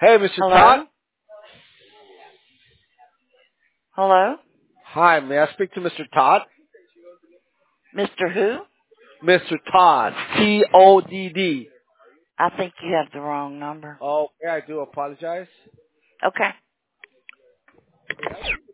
Hey, Mr. Hello? Todd. Hello? Hi, may I speak to Mr. Todd? Mr. Who? Mr. Todd. Todd. I think you have the wrong number. Okay, I do apologize. Okay.